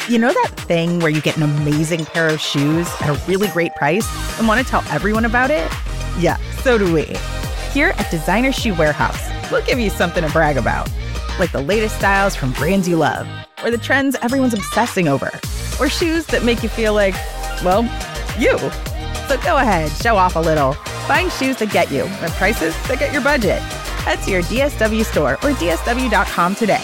You know that thing where you get an amazing pair of shoes at a really great price and want to tell everyone about it? Yeah, so do we. Here at Designer Shoe Warehouse, we'll give you something to brag about, like the latest styles from brands you love, or the trends everyone's obsessing over, or shoes that make you feel like, well, you. So go ahead, show off a little. Find shoes that get you at prices that get your budget. Head to your DSW store or DSW.com today.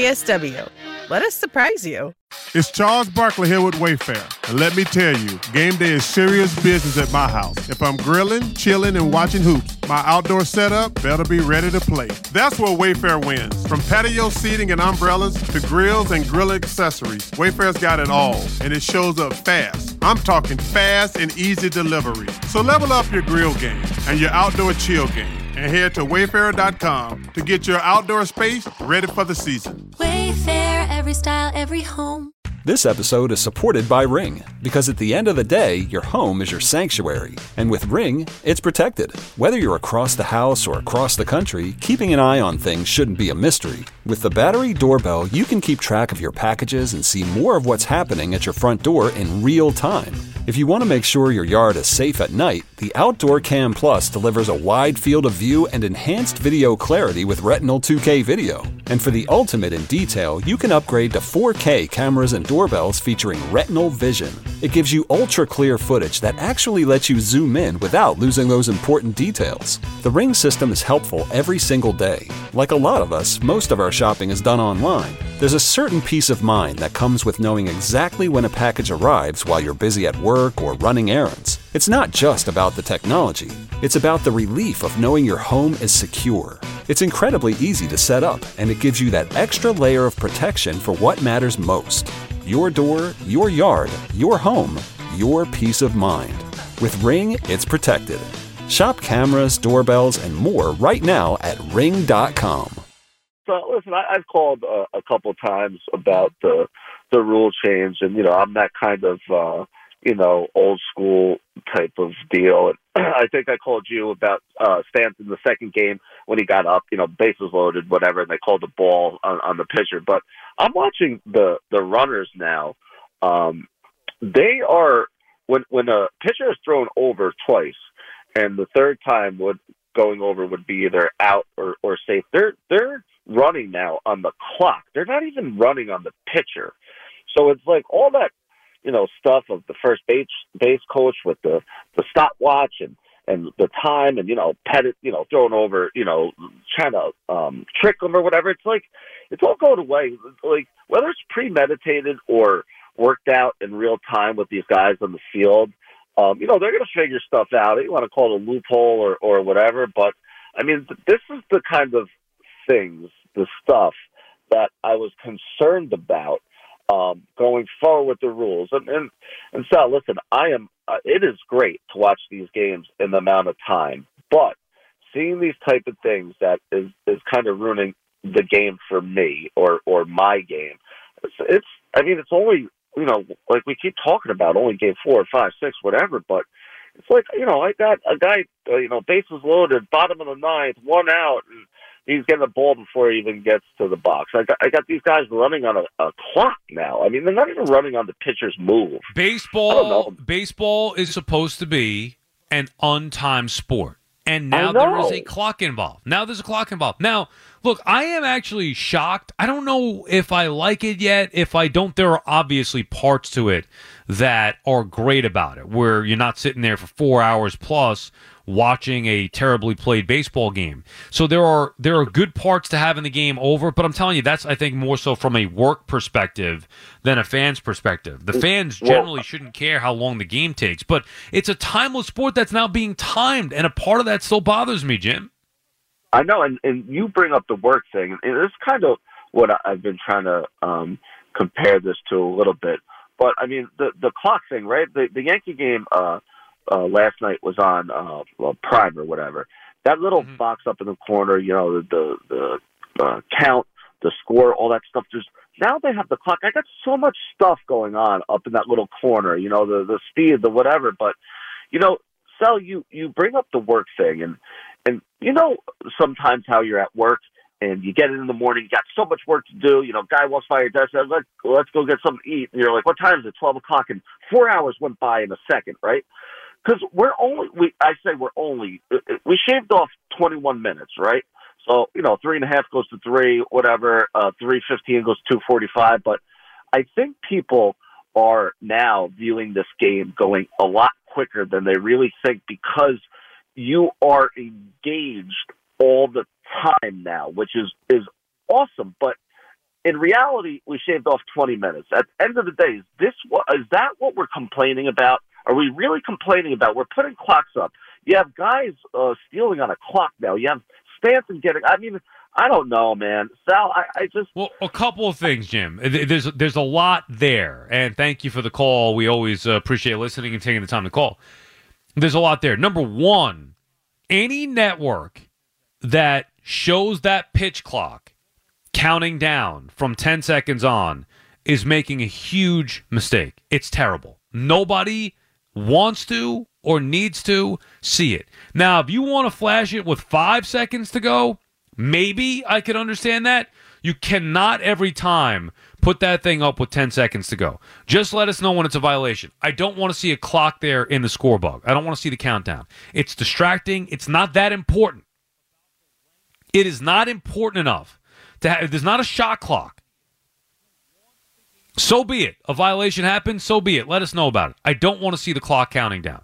DSW. Let us surprise you. It's Charles Barkley here with Wayfair. And let me tell you, game day is serious business at my house. If I'm grilling, chilling, and watching hoops, my outdoor setup better be ready to play. That's where Wayfair wins. From patio seating and umbrellas to grills and grill accessories, Wayfair's got it all, and it shows up fast. I'm talking fast and easy delivery. So level up your grill game and your outdoor chill game, and head to Wayfair.com to get your outdoor space ready for the season. Wayfair, every style, every home. This episode is supported by Ring, because at the end of the day, your home is your sanctuary. And with Ring, it's protected. Whether you're across the house or across the country, keeping an eye on things shouldn't be a mystery. With the battery doorbell, you can keep track of your packages and see more of what's happening at your front door in real time. If you want to make sure your yard is safe at night, the Outdoor Cam Plus delivers a wide field of view and enhanced video clarity with Retinal 2K video. And for the ultimate in detail, you can upgrade to 4K cameras and doorbells featuring Retinal Vision. It gives you ultra-clear footage that actually lets you zoom in without losing those important details. The Ring system is helpful every single day. Like a lot of us, most of our shopping is done online. There's a certain peace of mind that comes with knowing exactly when a package arrives while you're busy at work or running errands. It's not just about the technology. It's about the relief of knowing your home is secure. It's incredibly easy to set up, and it gives you that extra layer of protection for what matters most. Your door, your yard, your home, your peace of mind. With Ring, it's protected. Shop cameras, doorbells, and more right now at Ring.com. So listen, I've called a couple times about the rule change, and I'm that kind of old school type of deal. I think I called you about Stanton the second game when he got up, bases loaded, whatever, and they called the ball on the pitcher. But I'm watching the runners now. They are when a pitcher is thrown over twice, and the third time going over would be either out or safe. They're running now on the clock. They're not even running on the pitcher. So it's like all that, stuff of the first base coach with the stopwatch and the time and, Pettit, throwing over, trying to trick them or whatever. It's like, it's all going away. Like, whether it's premeditated or worked out in real time with these guys on the field, they're going to figure stuff out. You want to call it a loophole or whatever. But, I mean, this is the kind of things, the stuff that I was concerned about going forward with the rules. And Sal, listen, it is great to watch these games in the amount of time, but seeing these type of things that is kind of ruining the game for me or my game. It's only, like we keep talking about, only game 4 or 5, 6, whatever, but it's like, I got a guy, bases loaded, bottom of the ninth, 1 out, and he's getting the ball before he even gets to the box. I got these guys running on a clock now. I mean, they're not even running on the pitcher's move. Baseball is supposed to be an untimed sport. And now there is a clock involved. Now, look, I am actually shocked. I don't know if I like it yet. If I don't, there are obviously parts to it that are great about it, where you're not sitting there for 4 hours plus watching a terribly played baseball game. So there are good parts to having the game over, but I'm telling you, that's, I think, more so from a work perspective than a fan's perspective. The fans generally shouldn't care how long the game takes, but it's a timeless sport that's now being timed, and a part of that still bothers me, Jim. I know, and you bring up the work thing, and it's kind of what I've been trying to compare this to a little bit. But, I mean, the clock thing, right? The Yankee game last night was on Prime or whatever. That little box up in the corner, the count, the score, all that stuff. Now they have the clock. I got so much stuff going on up in that little corner, the speed, the whatever. But, Sal, you bring up the work thing, and sometimes how you're at work and you get it in the morning, you got so much work to do, guy walks by your desk, says, let's go get something to eat. And you're like, what time is it? 12 o'clock. And 4 hours went by in a second, right? Because we shaved off 21 minutes, right? So, 3.5 goes to 3, whatever, 3:15 goes to 2:45. But I think people are now viewing this game going a lot quicker than they really think, because you are engaged all the time now, which is awesome. But in reality, we shaved off 20 minutes. At the end of the day, is that what we're complaining about? Are we really complaining about? We're putting clocks up. You have guys stealing on a clock now. You have Stanton getting. I mean, I don't know, man. Sal, I just. Well, a couple of things, Jim. There's a lot there, and thank you for the call. We always appreciate listening and taking the time to call. There's a lot there. Number one, any network that shows that pitch clock counting down from 10 seconds on is making a huge mistake. It's terrible. Nobody wants to or needs to see it. Now, if you want to flash it with 5 seconds to go, maybe I could understand that. You cannot every time put that thing up with 10 seconds to go. Just let us know when it's a violation. I don't want to see a clock there in the scorebook. I don't want to see the countdown. It's distracting. It's not that important. It is not important enough to have. There's not a shot clock. So be it. A violation happens, so be it. Let us know about it. I don't want to see the clock counting down.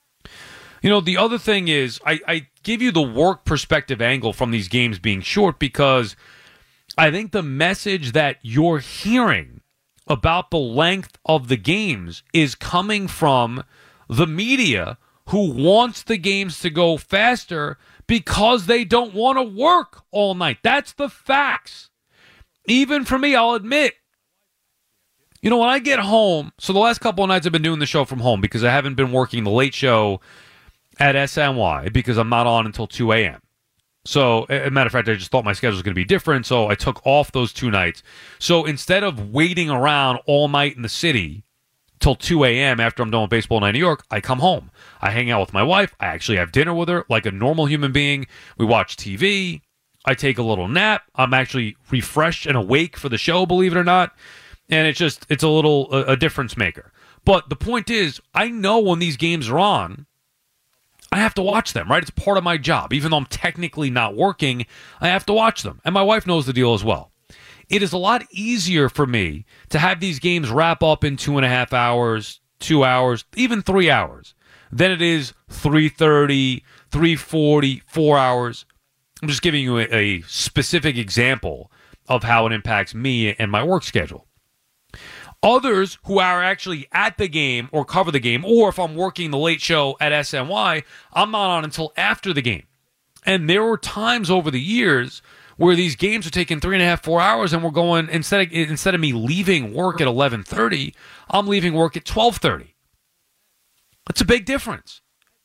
The other thing is, I give you the work perspective angle from these games being short, because I think the message that you're hearing about the length of the games is coming from the media, who wants the games to go faster because they don't want to work all night. That's the facts. Even for me, I'll admit, when I get home, so the last couple of nights I've been doing the show from home because I haven't been working the late show at SNY because I'm not on until 2 a.m. So, as a matter of fact, I just thought my schedule was going to be different, so I took off those 2 nights. So instead of waiting around all night in the city till 2 a.m. after I'm done with Baseball Night in New York, I come home. I hang out with my wife. I actually have dinner with her like a normal human being. We watch TV. I take a little nap. I'm actually refreshed and awake for the show, believe it or not. And it's a difference maker. But the point is, I know when these games are on, I have to watch them, right? It's part of my job. Even though I'm technically not working, I have to watch them. And my wife knows the deal as well. It is a lot easier for me to have these games wrap up in 2.5 hours, 2 hours, even 3 hours, than it is 3:30, 3:40, 4 hours. I'm just giving you a specific example of how it impacts me and my work schedule. Others who are actually at the game or cover the game, or if I'm working the late show at SNY, I'm not on until after the game. And there were times over the years where these games are taking 3.5, 4 hours, and we're going, instead of me leaving work at 11:30, I'm leaving work at 12:30. That's a big difference.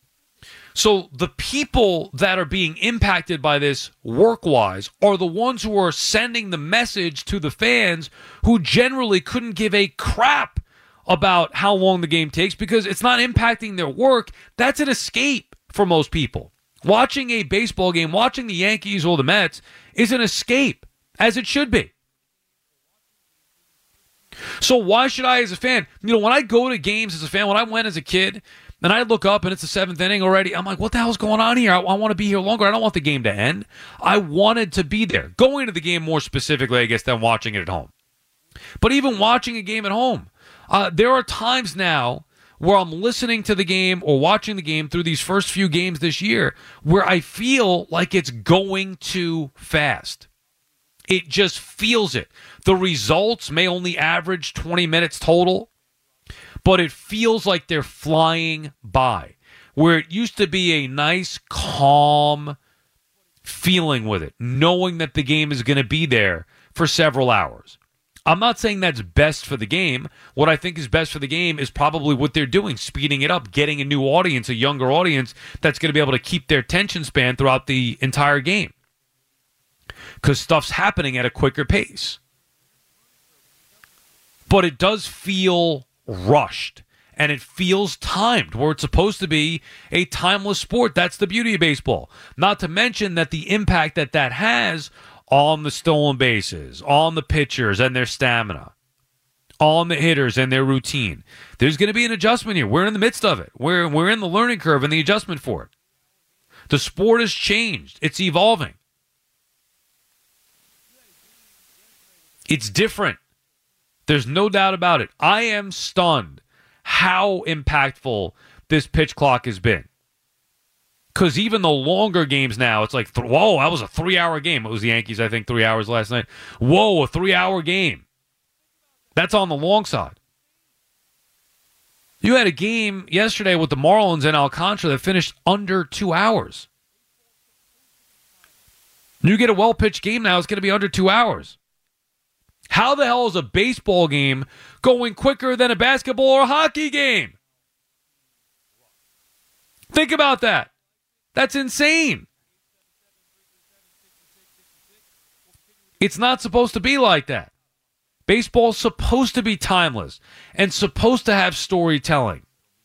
So the people that are being impacted by this work-wise are the ones who are sending the message to the fans, who generally couldn't give a crap about how long the game takes because it's not impacting their work. That's an escape for most people. Watching a baseball game, watching the Yankees or the Mets is an escape, as it should be. So why should I, as a fan, when I go to games as a fan, when I went as a kid, and I look up and it's the 7th inning already, I'm like, what the hell's going on here? I want to be here longer. I don't want the game to end. I wanted to be there. Going to the game more specifically, I guess, than watching it at home. But even watching a game at home, there are times now where I'm listening to the game or watching the game through these first few games this year where I feel like it's going too fast. It just feels it. The results may only average 20 minutes total, but it feels like they're flying by, where it used to be a nice, calm feeling with it, knowing that the game is going to be there for several hours. I'm not saying that's best for the game. What I think is best for the game is probably what they're doing, speeding it up, getting a new audience, a younger audience that's going to be able to keep their attention span throughout the entire game, because stuff's happening at a quicker pace. But it does feel rushed, and it feels timed, where it's supposed to be a timeless sport. That's the beauty of baseball. Not to mention that the impact that has on the stolen bases, on the pitchers and their stamina, on the hitters and their routine. There's going to be an adjustment here. We're in the midst of it. We're in the learning curve and the adjustment for it. The sport has changed. It's evolving. It's different. There's no doubt about it. I am stunned how impactful this pitch clock has been. Because even the longer games now, it's like, whoa, that was a 3-hour game. It was the Yankees, I think, 3 hours last night. Whoa, a 3-hour game. That's on the long side. You had a game yesterday with the Marlins and Alcantara that finished under 2 hours. You get a well-pitched game now, it's going to be under 2 hours. How the hell is a baseball game going quicker than a basketball or hockey game? Think about that. That's insane. It's not supposed to be like that. Baseball's supposed to be timeless and supposed to have storytelling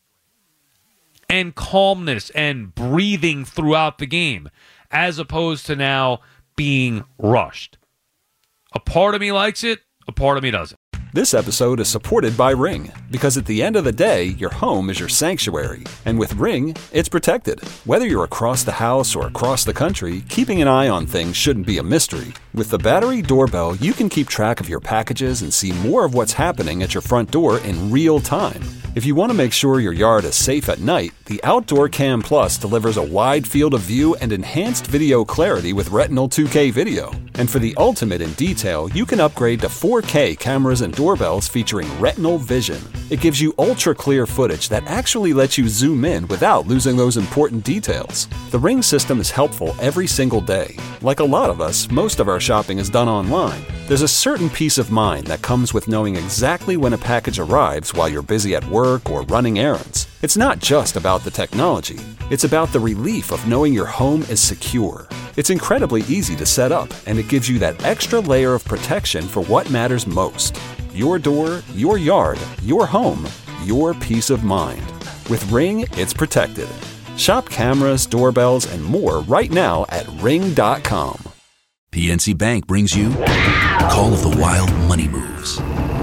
and calmness and breathing throughout the game, as opposed to now being rushed. A part of me likes it, a part of me doesn't. This episode is supported by Ring, because at the end of the day, your home is your sanctuary. And with Ring, it's protected. Whether you're across the house or across the country, keeping an eye on things shouldn't be a mystery. With the Battery Doorbell, you can keep track of your packages and see more of what's happening at your front door in real time. If you want to make sure your yard is safe at night, the Outdoor Cam Plus delivers a wide field of view and enhanced video clarity with Retinal 2K video. And for the ultimate in detail, you can upgrade to 4K cameras and doorbells featuring Retinal Vision. It gives you ultra-clear footage that actually lets you zoom in without losing those important details. The Ring system is helpful every single day. Like a lot of us, most of our shopping is done online. There's a certain peace of mind that comes with knowing exactly when a package arrives while you're busy at work or running errands. It's not just about the technology. It's about the relief of knowing your home is secure. It's incredibly easy to set up, and it gives you that extra layer of protection for what matters most. Your door, your yard, your home, your peace of mind. With Ring, it's protected. Shop cameras, doorbells, and more right now at Ring.com. PNC Bank brings you Call of the Wild Money Moves.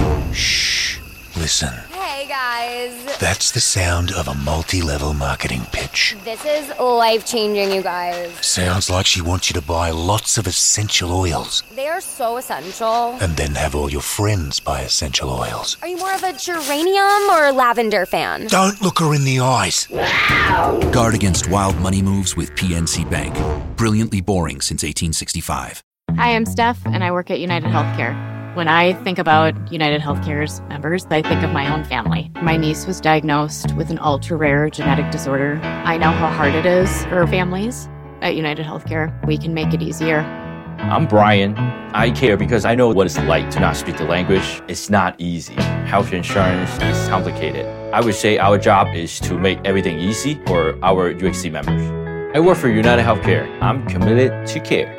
Shh. Listen. Hey, guys. That's the sound of a multi-level marketing pitch. This is life-changing, you guys. Sounds like she wants you to buy lots of essential oils. They are so essential. And then have all your friends buy essential oils. Are you more of a geranium or lavender fan? Don't look her in the eyes. Wow. Guard against wild money moves with PNC Bank. Brilliantly boring since 1865. Hi, I'm Steph, and I work at United Healthcare. When I think about United Healthcare's members, I think of my own family. My niece was diagnosed with an ultra-rare genetic disorder. I know how hard it is for families. At United Healthcare, we can make it easier. I'm Brian. I care because I know what it's like to not speak the language. It's not easy. Health insurance is complicated. I would say our job is to make everything easy for our UHC members. I work for United Healthcare. I'm committed to care.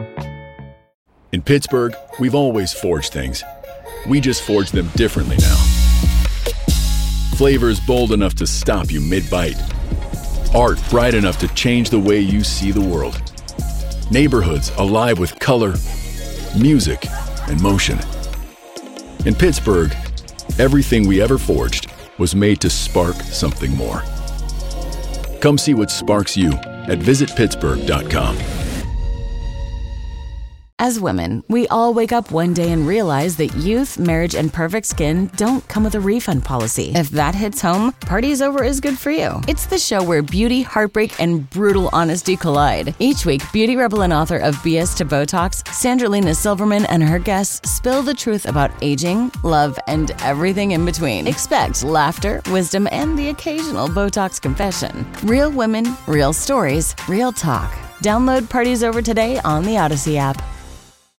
In Pittsburgh, we've always forged things. We just forge them differently now. Flavors bold enough to stop you mid-bite. Art bright enough to change the way you see the world. Neighborhoods alive with color, music, and motion. In Pittsburgh, everything we ever forged was made to spark something more. Come see what sparks you at visitpittsburgh.com. As women, we all wake up one day and realize that youth, marriage, and perfect skin don't come with a refund policy. If that hits home, Party's Over is good for you. It's the show where beauty, heartbreak, and brutal honesty collide. Each week, beauty rebel and author of BS to Botox, Sandra-Lena Silverman, and her guests spill the truth about aging, love, and everything in between. Expect laughter, wisdom, and the occasional Botox confession. Real women, real stories, real talk. Download Party's Over today on the Odyssey app.